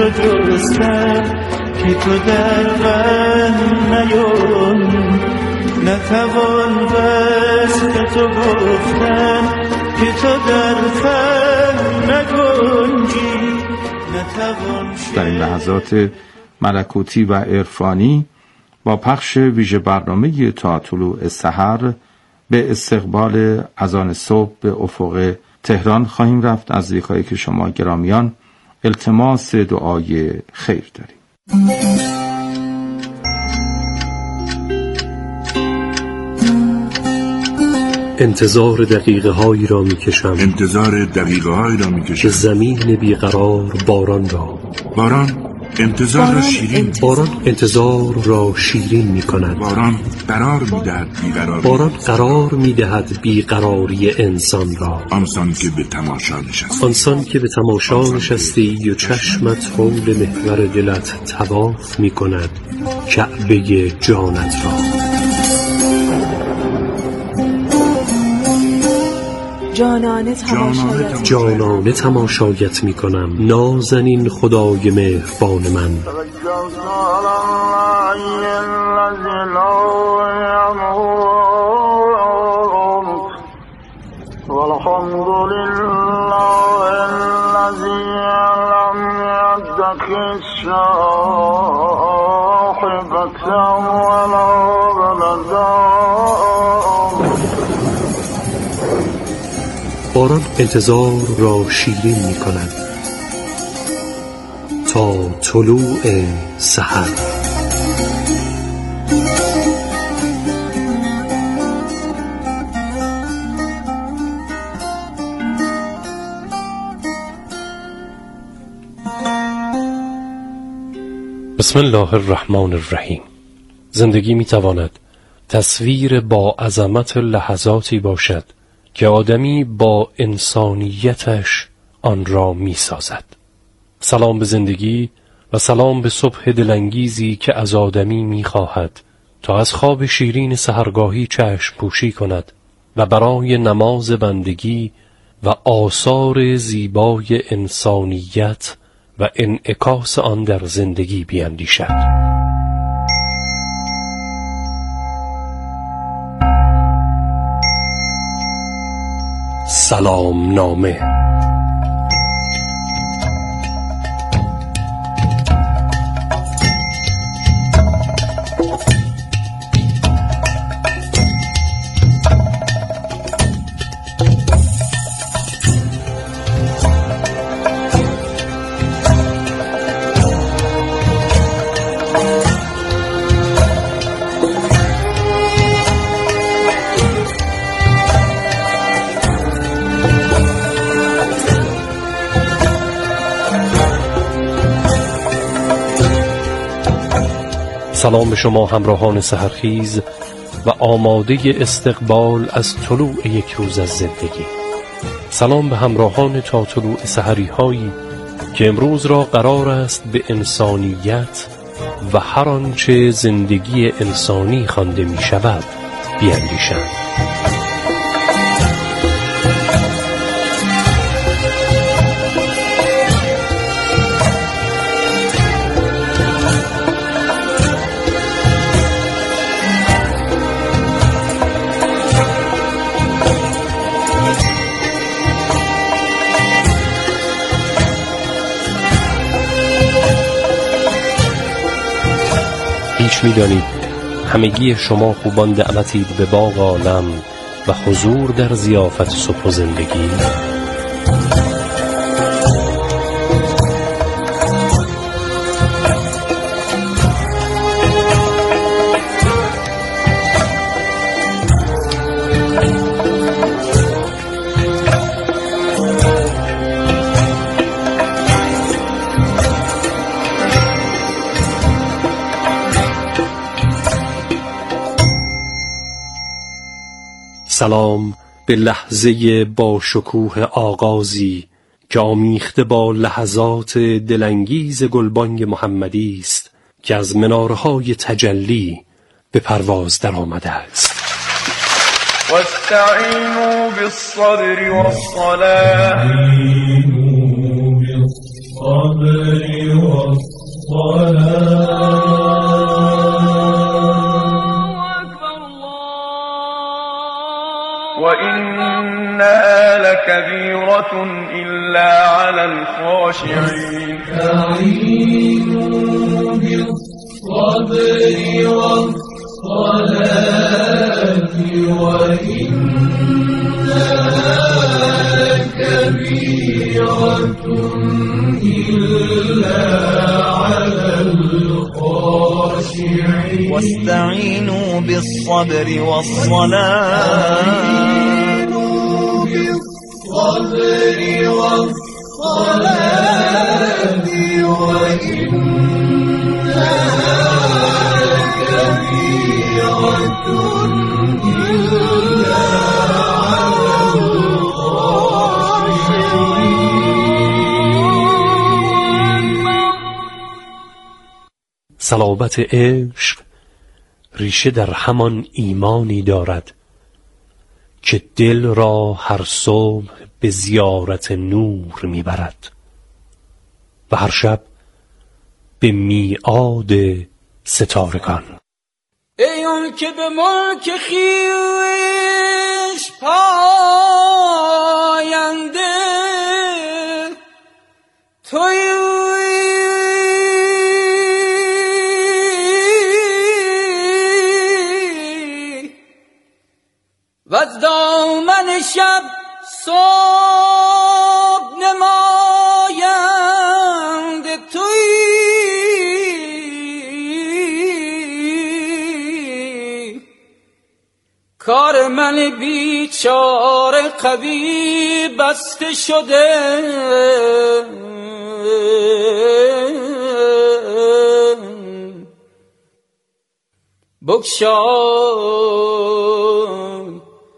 تو جستن که تو در غم نیون، نتوان وصف تو گفتن که تو در فهم نگنجی، نتوان. در این لحظات ملکوتی و عرفانی با پخش ویژه برنامه تا طلوع سحر به استقبال اذان صبح به افق تهران خواهیم رفت. از نزدیکایی که شما گرامیان التماس دعای خیر داریم. انتظار دقیقه هایی را می کشم، که زمین بیقرار باران را. باران انتظار را شیرین می کند. باران قرار می دهد بیقراری. باران قرار می دهد بیقراری انسان را. آنسان که به تماشا نشستی و چشمت حول محور دلت طواف می کند کعبه جانت را. جانانه تماشایت می کنم، نازنین خدای مهربان من. باران انتظار را شیرین می کند تا طلوع سحر. بسم الله الرحمن الرحیم. زندگی می تواند تصویر با عظمت لحظاتی باشد که آدمی با انسانیتش آن را می سازد. سلام به زندگی و سلام به صبح دلانگیزی که از آدمی می خواهد تا از خواب شیرین سحرگاهی چشم پوشی کند و برای نماز بندگی و آثار زیبای انسانیت و انعکاس آن در زندگی بیندیشد. سلام نامه. سلام به شما همراهان سحرخیز و آماده استقبال از طلوع یک روز از زندگی. سلام به همراهان تا طلوع سحری هایی که امروز را قرار است به انسانیت و هر آنچه زندگی انسانی خوانده می شود بیندیشند. هیچ می‌دانید همگی شما خوبان دعوتید به باغ عالم و حضور در ضیافت صبح و زندگی. سلام به لحظه با شکوه آغازی که آمیخته با لحظات دلانگیز گلبانگ محمدی است که از منارهای تجلی به پرواز در آمده است. واستعینوا بالصبر والصلاة وإنها لكبيرة إلا على الخاشعين استعينوا بالصبر والصلاة وإنها لكبيرة إلا على الخاشعين واستعينوا بالصبر والصلاة بالصبر والصلاة وإنها لكبيرة إلا على الخاشعين. صلابت عشق ریشه در همان ایمانی دارد که دل را هر صبح به زیارت نور میبرد و هر شب به میعاد ستارگان. ای اون که به ملک خویش پاینده توی و از دامن شب صبح نمایند توی کار من بیچاره قوی بسته شده بگشای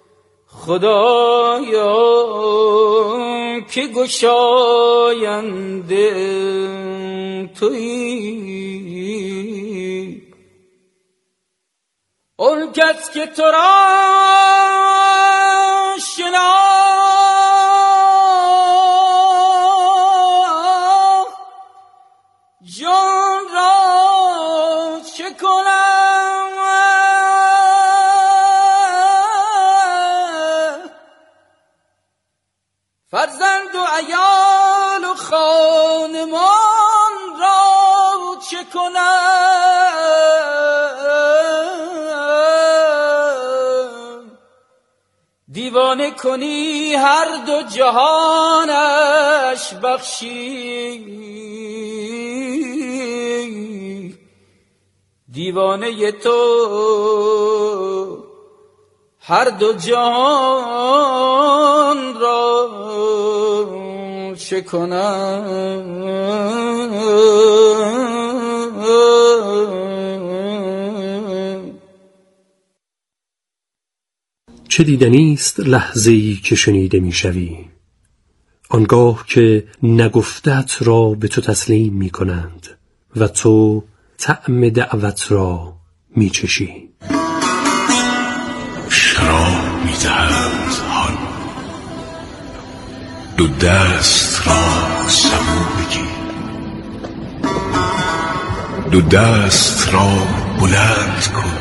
خدایا که گشاینده تویی. اون کس که تو را شناخت جان را چه کنم فرزند و عیال و خانمان را چه کنم دیوانه کنی هر دو جهانش بخشی دیوانه تو هر دو جهان را چه کنم. چه دیدنیست لحظه‌ای که شنیده میشوی آنگاه که نگفتت را به تو تسلیم می کنند و تو طعم دعوت را می چشی. شراب می دهند هان دو دست را سبو بگیر دو دست را بلند کن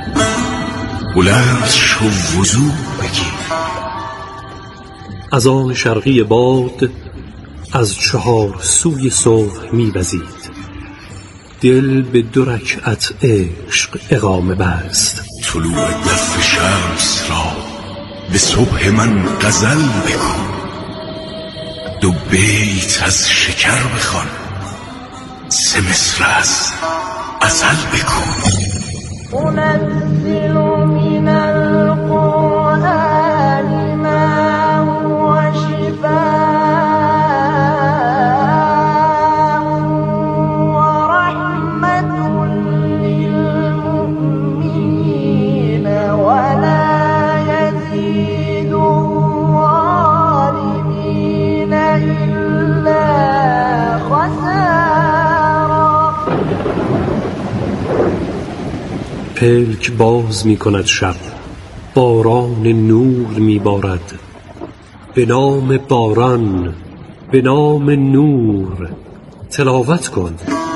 بلند شو وضو بگیر. از آن شرقی باد از چهار سوی صبح می وزید دل به 2 رکعت عشق اقامه بست. طلوع دف شمس را به صبح من غزل بگو 2 بیت از شکر بخوان 3 مصر از غزل بگو. أنزل من القرآن ما هو شفاء ورحمة للمؤمنين ولا يزيد الظالمين إلا خسارا. پلک باز می کند شب باران نور می بارد به نام باران به نام نور تلاوت کن.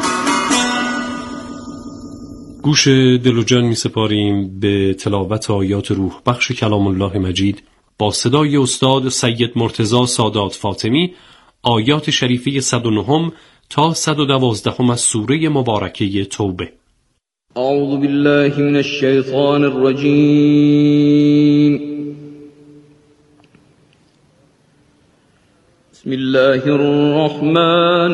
گوش دل و جان می سپاریم به تلاوت آیات روح بخش کلام الله مجید با صدای استاد سید مرتضی سادات فاطمی، آیات شریفه 109 تا 112 از سوره مبارکه توبه. اعوذ بالله من الشیطان الرجیم. بسم الله الرحمن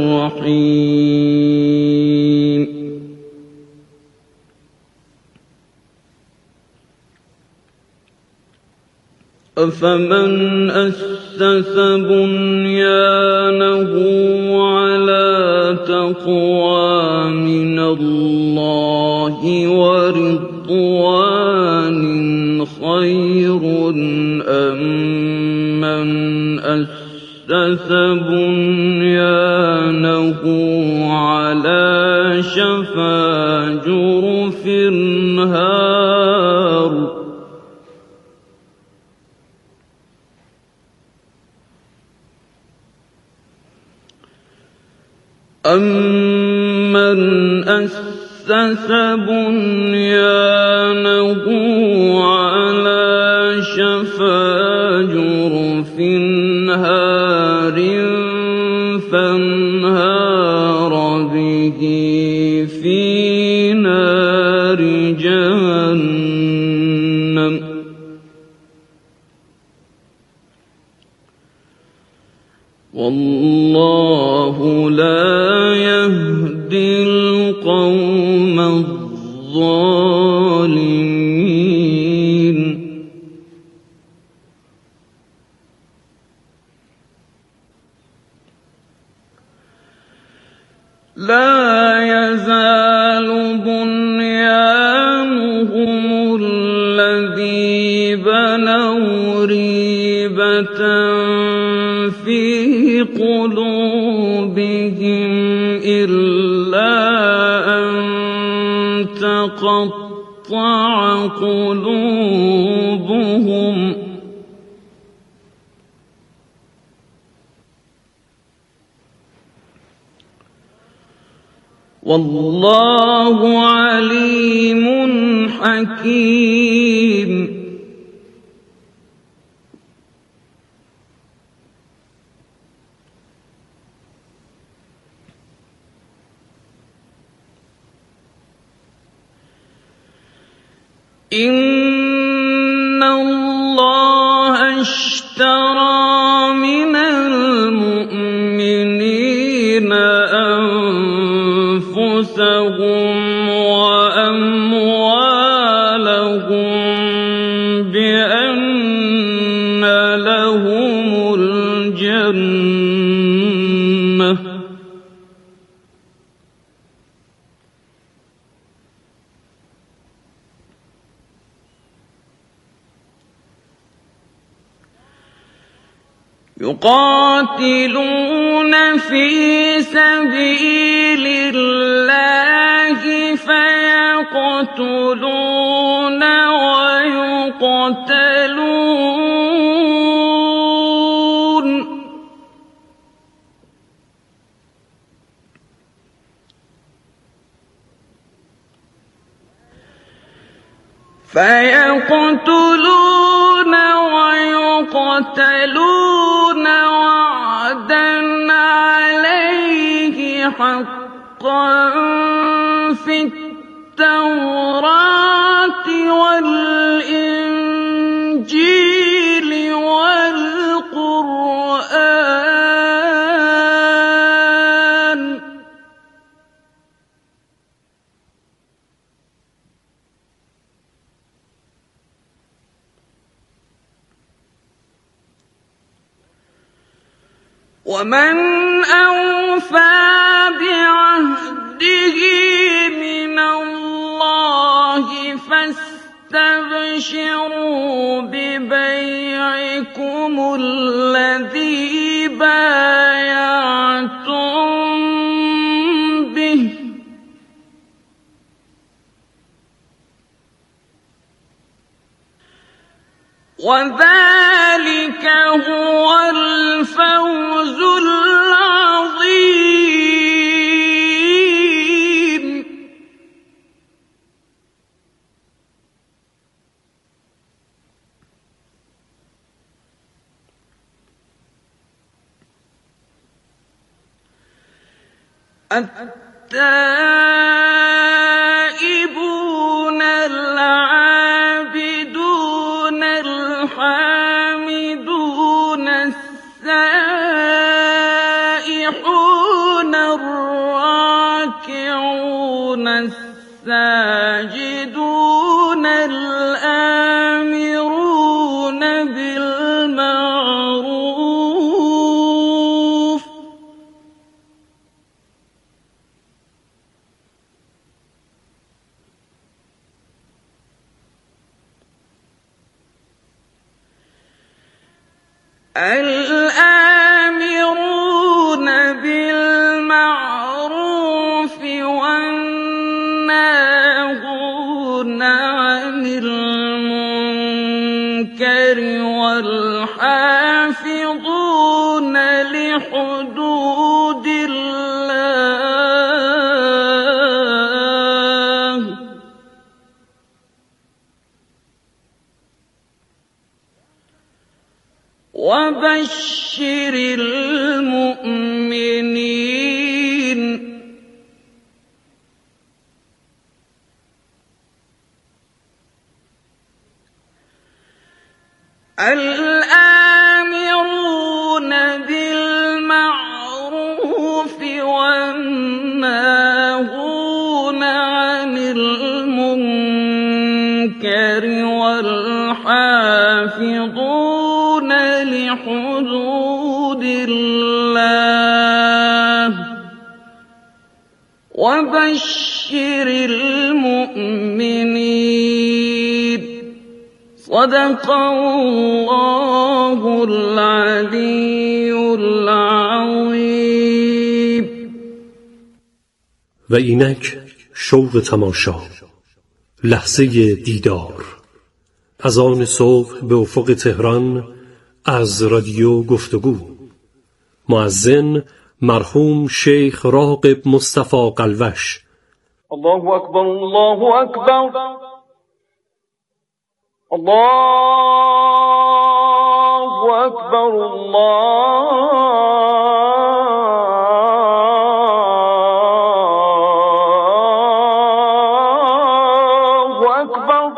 الرحیم. أفمن أسس بنيانه على تقوى من الله ورضوان خير أم من أسس بنيانه على شفا جرف هار. أَمَّنْ أَسَّسَ بُنْيَانَهُ عَلَى شَفَا جُرُفٍ هَارٍ فَانْهَارَ بِهِ فِي نَارِ جَهَنَّمَ وَاللَّهُ لَا يهدي القوم الظالمين. لا يزال بنيانهم الذي بنوا ريبة في قلوبهم إلا أن تقطع قلوبهم. والله عليم حكيم. إن الله اشترى من المؤمنين أنفسهم وأموالهم بأن لهم الجنة يقاتلون في سبيل الله فيقتلون ويقتلون ويقتلون وعدا عليه حقا في التوراة والإنجيل والقرآن. ومن أوفى بعهده من الله فاستبشروا ببيعكم الذي بايعتم به وذلك هو الفوز العظيم. التائبون العابدون الحامدون السائحون الراكعون الساجدون الآمرون بالمعروف الآمرون بالمعروف والناهون عن المنكر والحافظون لحدود الله وبشر المؤمنين الآمرون بالمعروف والناهون عن المنكر والحافظون لحدود الله وبشر المؤمنين صدق الله العلي العظيم. و اینک شوق تماشا، لحظه دیدار، از آن صبح به افق تهران از رادیو گفتگو. مؤذن مرحوم شیخ راغب مصطفی قلوش. الله اکبر الله اکبر الله اکبر الله اکبر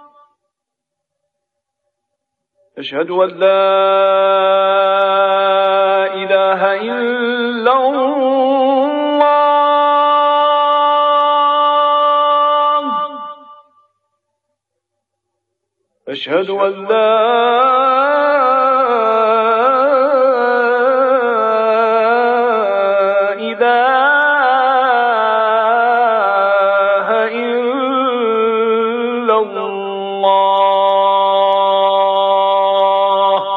اشهد ان لا اله الا الله اشهد ان لا اله الا الله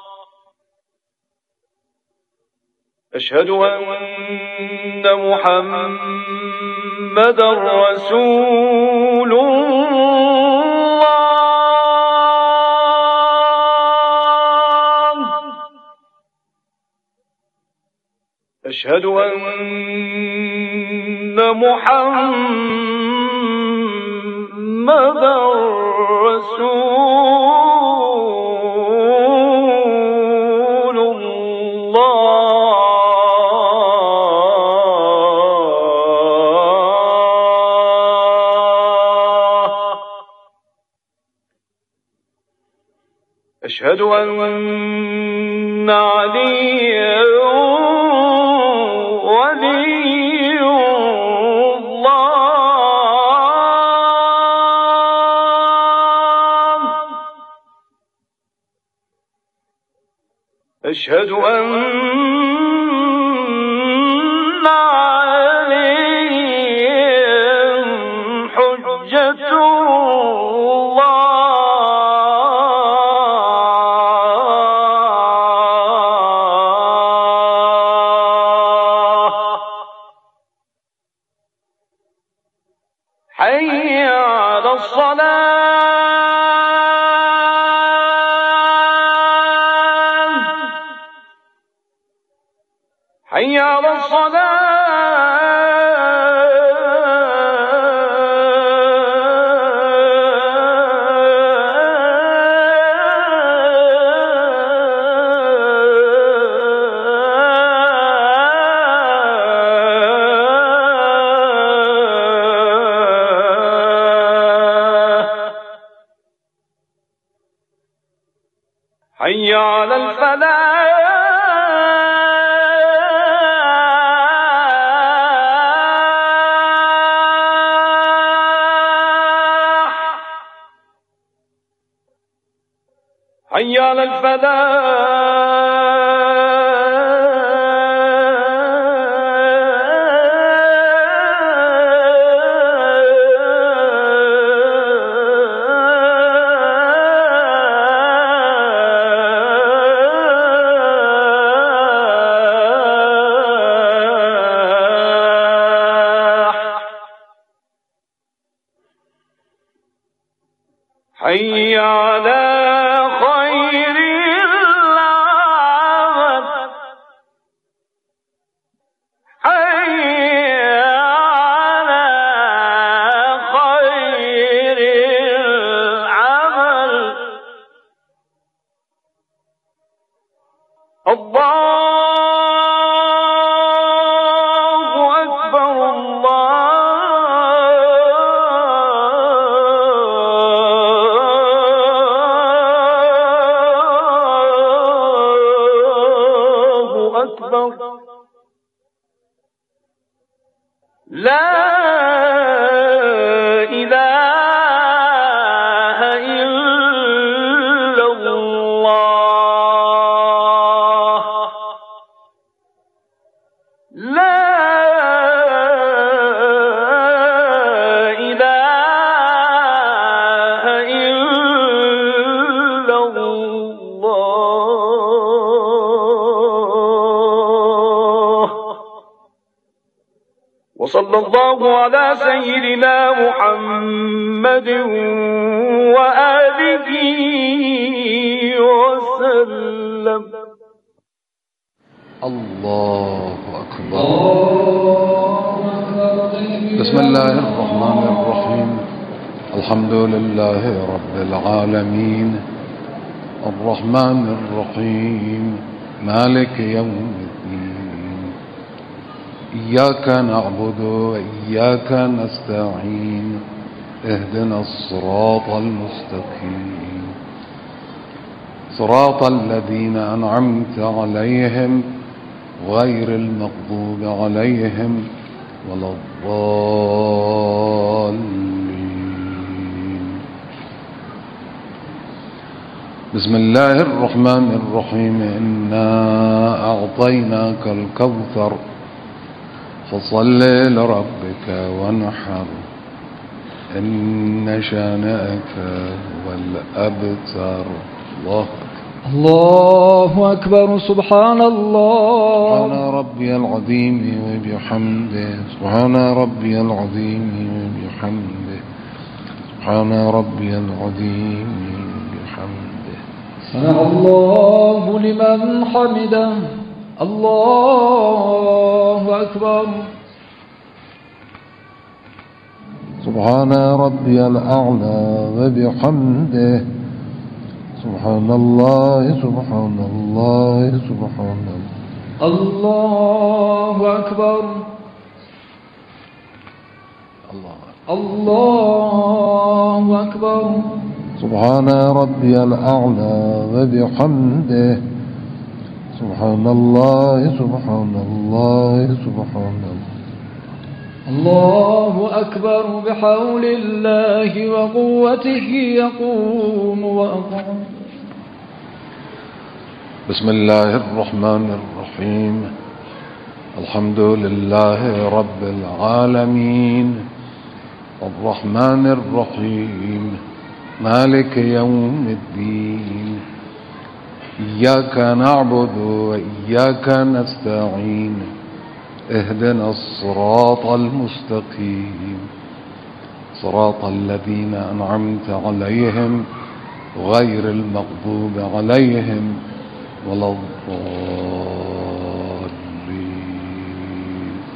اشهد ان محمدا رسول الله أشهد أن محمدا رسول الله أشهد أن عليا ولي الله أشهد أن عليهم حجة حي على الصلاة حي على الصلاة حي على الفلاح حي على الفلاح حي على خير العمل حي على خير العمل الله أكبر لا إله إلا الله لا إله إلا الله وصلى الله على سيدنا محمد وآله وسلم. الله أكبر. بسم الله الرحمن الرحيم. الحمد لله رب العالمين الرحمن الرحيم مالك يوم الدين إياك نعبد وإياك نستعين اهدنا الصراط المستقيم صراط الذين أنعمت عليهم غير المغضوب عليهم ولا الضالين. بسم الله الرحمن الرحيم إنا أعطيناك الكوثر فصل لربك وانحر إن شانئك هو الأبتر. الله أكبر. سبحان الله. سبحان ربي العظيم وبحمده سبحان ربي العظيم وبحمده سبحان ربي العظيم وبحمده. سمع الله لمن حمده. الله أكبر. سبحان ربي الأعلى وبحمده سبحان الله سبحان الله سبحان الله. الله أكبر. الله أكبر. سبحان ربي الأعلى وبحمده سبحان الله سبحان الله سبحان الله. الله أكبر. بحول الله وقوته يقوم وأقوم. بسم الله الرحمن الرحيم. الحمد لله رب العالمين الرحمن الرحيم مالك يوم الدين إياك نعبد وإياك نستعين اهدنا الصراط المستقيم صراط الذين أنعمت عليهم غير المغضوب عليهم ولا الضالين.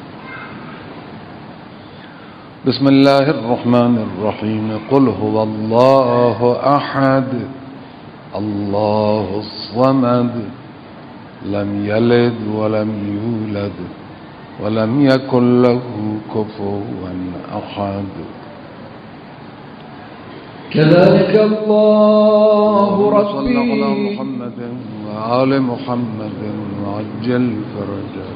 بسم الله الرحمن الرحيم. قل هو الله أحد الله الصمد لم يلد ولم يولد ولم يكن له كفوا أحد. كذلك الله صل على ربي محمد وآل محمد وعجل فرجه.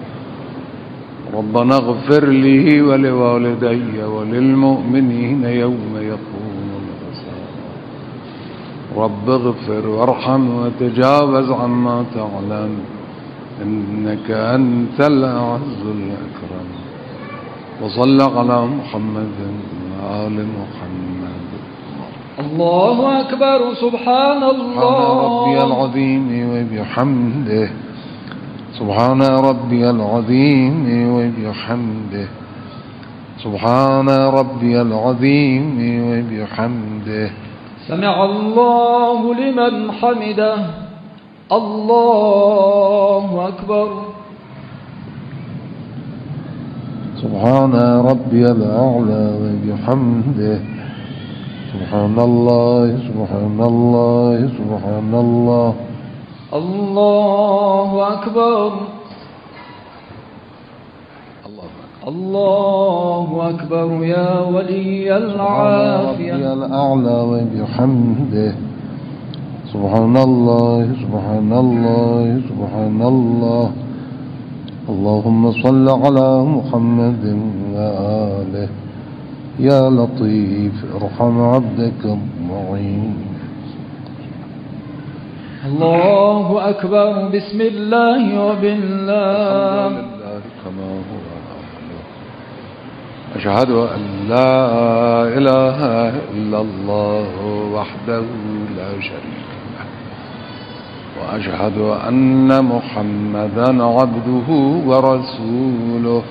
ربنا اغفر لي ولوالدي وللمؤمنين يوم يقوم الحساب. رب اغفر وارحم وتجاوز عما تعلم إنك أنت الأعز الأكرم. وصل على محمد وآل محمد. الله أكبر. سبحان الله ربي العظيم وبحمده. سبحان ربي العظيم وبحمده. سبحان ربي العظيم وبحمده. سمع الله لمن حمده. الله أكبر. سبحان ربي الأعلى وبحمده. سبحان الله سبحان الله سبحان الله. الله أكبر. الله أكبر. يا ولي العافية. ربي الأعلى وبحمده. سبحان الله سبحان الله سبحان الله. اللهم صل على محمد وآله. يا لطيف ارحم عبدك الضعيف. الله أكبر. بسم الله وبالله. كما هو. أشهد أن لا إله إلا الله وحده لا شريك له. وأشهد أن محمدا عبده ورسوله.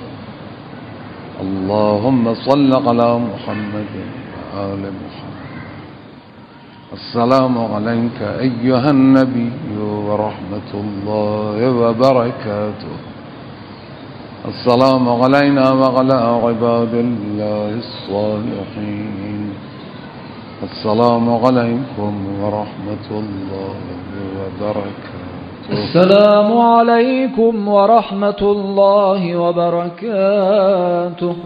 اللهم صل على محمد وآل محمد. السلام عليك أيها النبي ورحمة الله وبركاته. السلام علينا وعلى عباد الله الصالحين. السلام عليكم ورحمة الله وبركاته. السلام عليكم ورحمة الله وبركاته.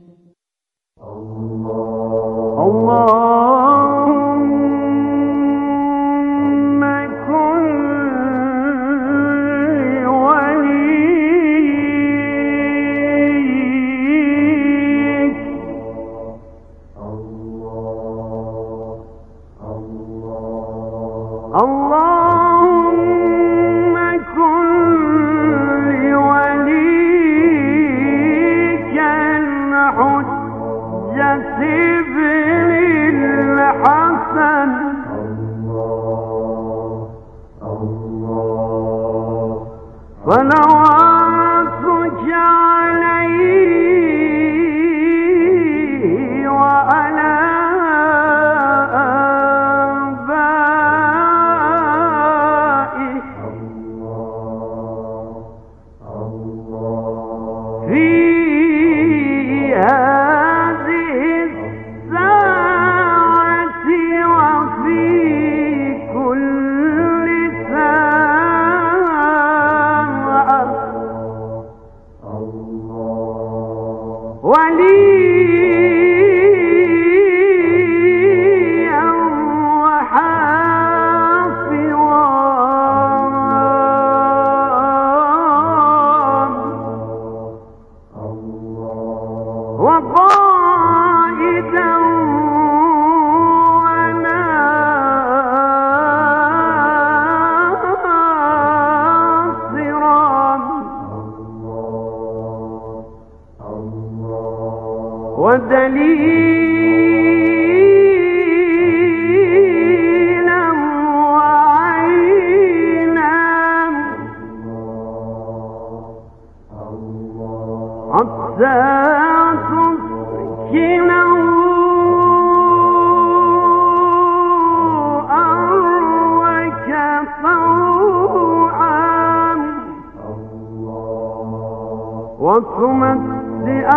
صلواتك عليه وعلى آبائه في هذه الساعة وفي كل ساعة وليا وحافظا وقائدا وناصرا ودليلا وعينا حتى تسكنه أرضك طوعا وتمتع